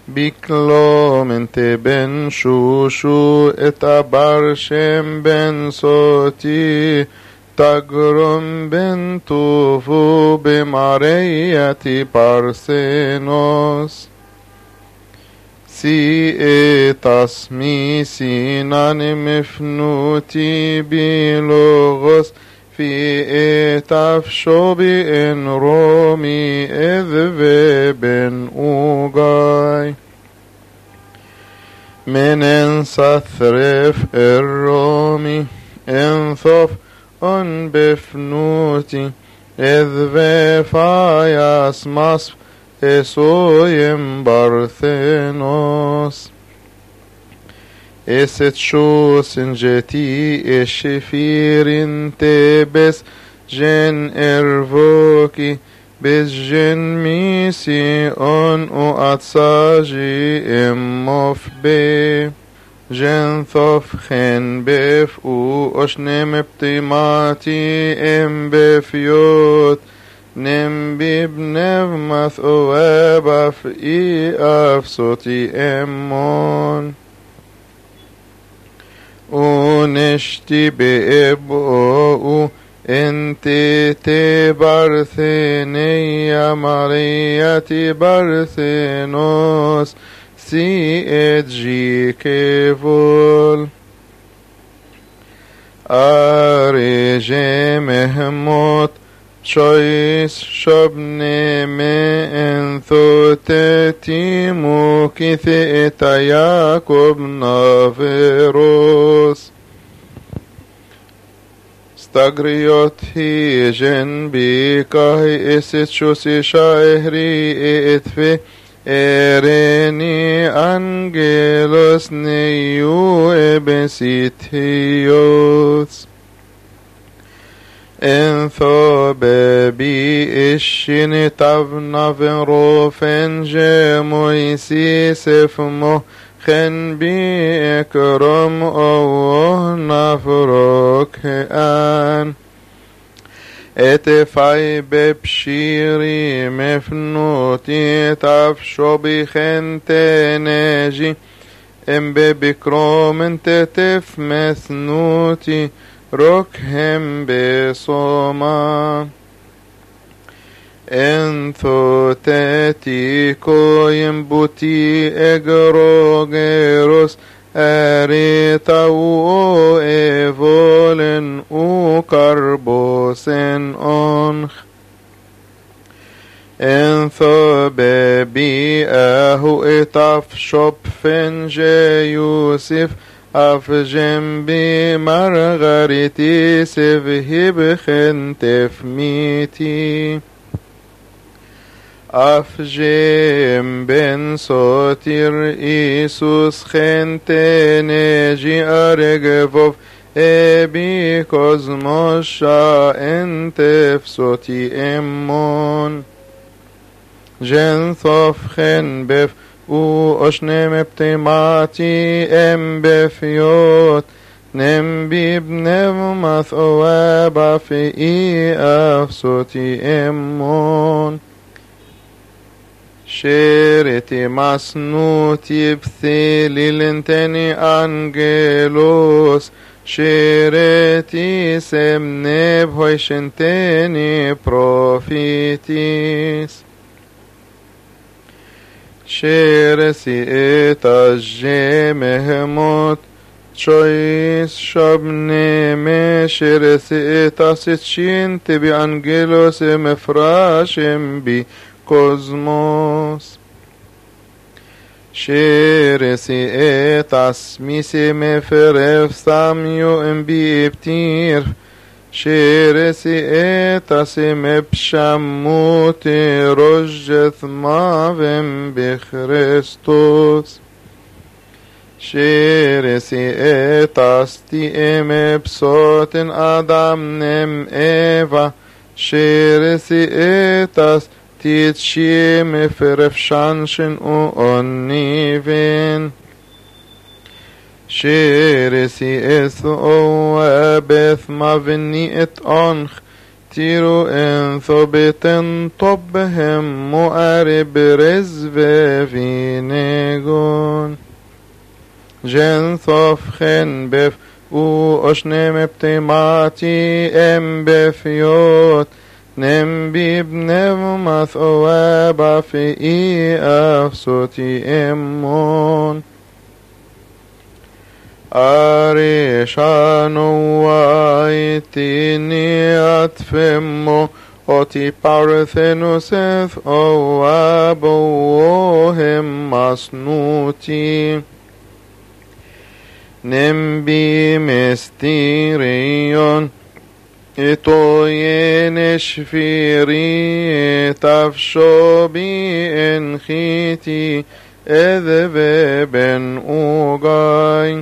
بكلومنت بن شوشو اتبر شم بن صوتي تجرم بن توفو بمعرية بارسينوس سي تصمي سينان مفنوتي بلغس في تفشو بإن رومي إذ بن أوغاي من انسثرف الرومي انثف ان بفنوتي إذ فاياس مصف اسويم بارثينوس اسет شو سنجتي اشفيرين تبس جن ارفوكي بس جن ميسي ان او اتساجي اموف بي جن ثوف خن بف او اشنم بتيماتي ام بفيوت نم ببنف مث اوابا في افسوتي امون ونشتي بإبقو انت تبرثني يا مريتي برثنوس سي اتجي كيفول اريجي مهموت شويس شبني من ثوتتي موكثي ياكوب نافروس استغريوت هي جن بيكاهي است شوسي شاهري اتفي اريني انجلوس نيو ابسيتيوس انثو ببي اشيني تابنا فنروفن جمويسي سفمو خن بي اكرم اوه نفروك ان اتفاي ببشيري مفنوتي تفشو بخن تنجي ام ببكروم انت تفمثنوتي ركهم بصوما انثو تاتي كويم بوتي اجروجيروس اريتا و ايفولن و كاربوسن انخ انثو ببي اهو اتاف شوب فنجي يوسف اف جنبي مرغرتي سفهي بخنتف ميتي اف جنبن صوتير ايسوس خنتنجي ارغفوف ابي كوزموشا انتف صوتي امون جنثوف خنبف او اشنم بتماتي ام بفيوت نم ببنم مثوابا في اي افسوتي امون شيرتي مسنوتي بثيلي لنتني انجلوس شيرتي سمنب هوشنتني بروفيتيس شيرسي اتاجي مهموت شويس شبني مشيرسي اتاسيت شين تبي انجلوس مفراشم بي كوزموس شيرسي اتاس ميسي مفرف ساميو ام بي ابتير شيرسي اتاسي مبشموتي رجث مافم بخريستوس شيرسي اتاس تي ام بصوت ادم نم ايفا شيرسي اتاس تيتشي مفرف شانشن او اونيفين شيرسي اث او بث ما فيني ات انخ تيرو ان ثبتن طبهم مؤرب رزف فينيغون جن ثفخن بف او اشنم بتماتي ام بفيوت نم بيبنم مثوابا في اي افسوتي امون Arishanu waitini atfemo oti parthenus eth oabohem masnuti nembi mysterion etoyen shfiri tafshobi enchiti edve ben ugai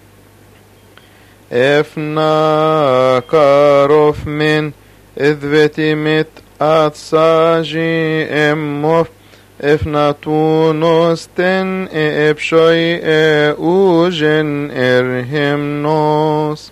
Efna karof min idveti mit atsaji emmof Efna tunosten epshoi ujen erhimnos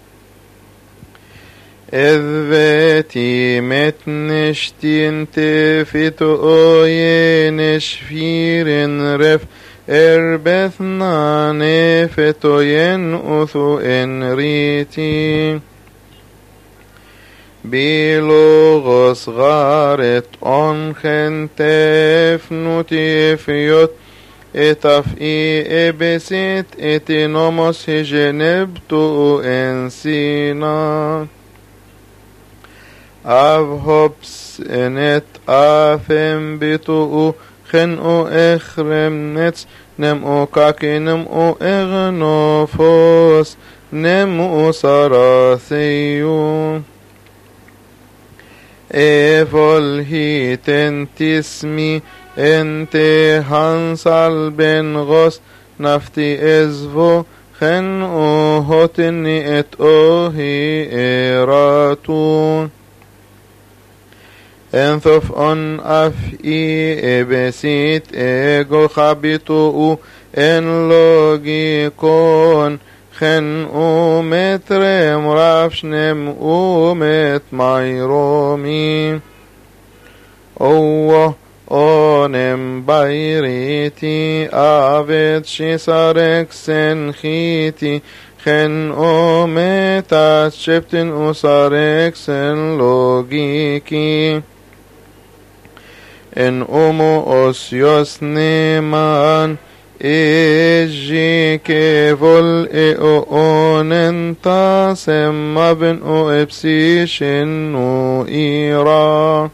Idveti mit nishtin tefitu oyenish firin ref Erbethna nefetoyen uthu enriti Bilogos garet onchen tefnuti fiot etaf I ebesit etinomos hijenebtu ensina Avhops enet afem bitu خنو اخرم نتس نمو كاكي نمو اغنوفوس نمو سراثيو ايفول هيتن تسمي انت هنسال بن غس نفتي ازفو خنو هوتني ات اوهي ايراتون انثف ان افئي ابسيت ايغو خبيتو ان لوجيكون خن اومتر مرافشنم اومت مايرومي اوه اونم بايريتي افت شيسارك سنخيتي خن اومت اشبتن اسارك سن لوجيكي En osios neman Eji vol onenta semmaben epsishin ira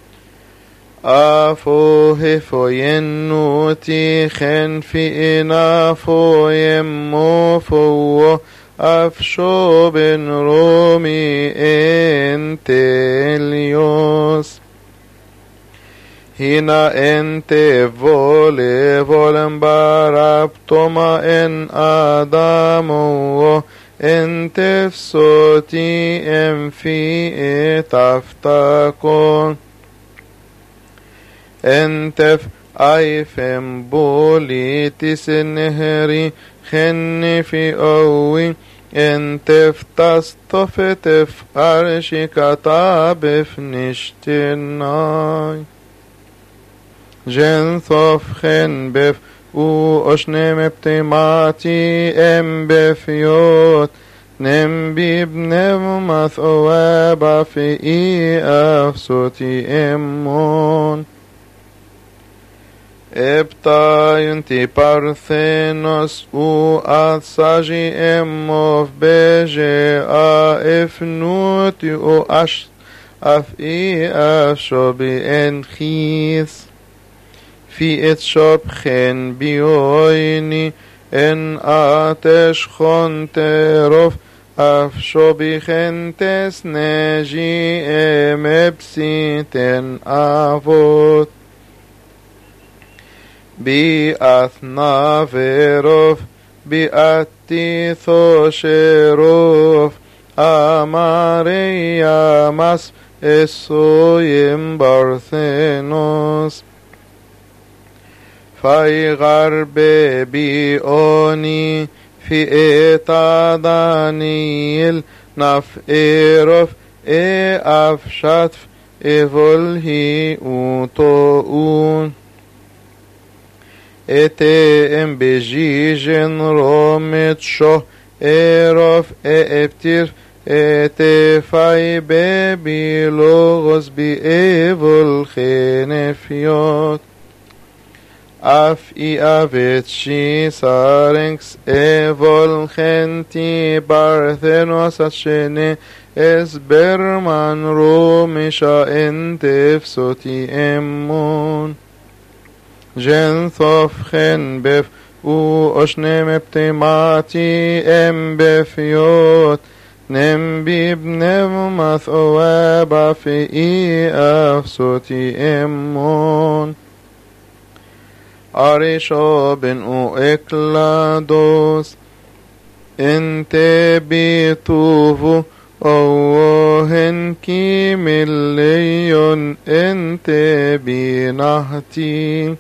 Afo hefoyen tichen fi inafo yemmofo Afsho ben romi entelios Hina ente volem baraptoma en Adamo ente fsoti emfi etaftakon entef aifem bolitis nehri khenni fi owi entef tastofetef arshikata befnishtinai جن ثفخن بف او اشنم بتماتي ام بفيوت نم بيبنم مثوابا في اي افسوتي امون ابتا ينتي بارثينوس او اتساجي اموف بيجي افنوتي او اش اف اي افشوبي انخيث في اتشاب خن بيويني ان آتش خنتروف افشو بخنتس نجي مبسيتن افوت بي اثنا فيروف بي اتي ثوشروف اماريا مس اسويم بارثينوس فايغر بيوني في اتا دانيل نف ايروف afshatf evolhi utoun. Etem bejigen romet sho erof eptir etefai bebilogos bi evol chenefiot. Af I avet sarenx evol genti barthenos ashene es berman romisha entefsoti emon. Genthof gen bef u oshnem eptemati em befiot nem bib nevmath oaba fi afsoti emon. Arisho ben u eklados ente bituvu ohen kimilleyon ente binahti.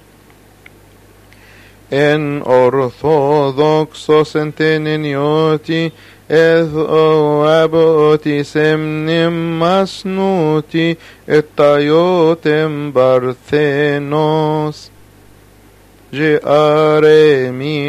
En orthodoxos entenenioti eth oaboti semnim masnuti etaiotem barthenos. Je aremi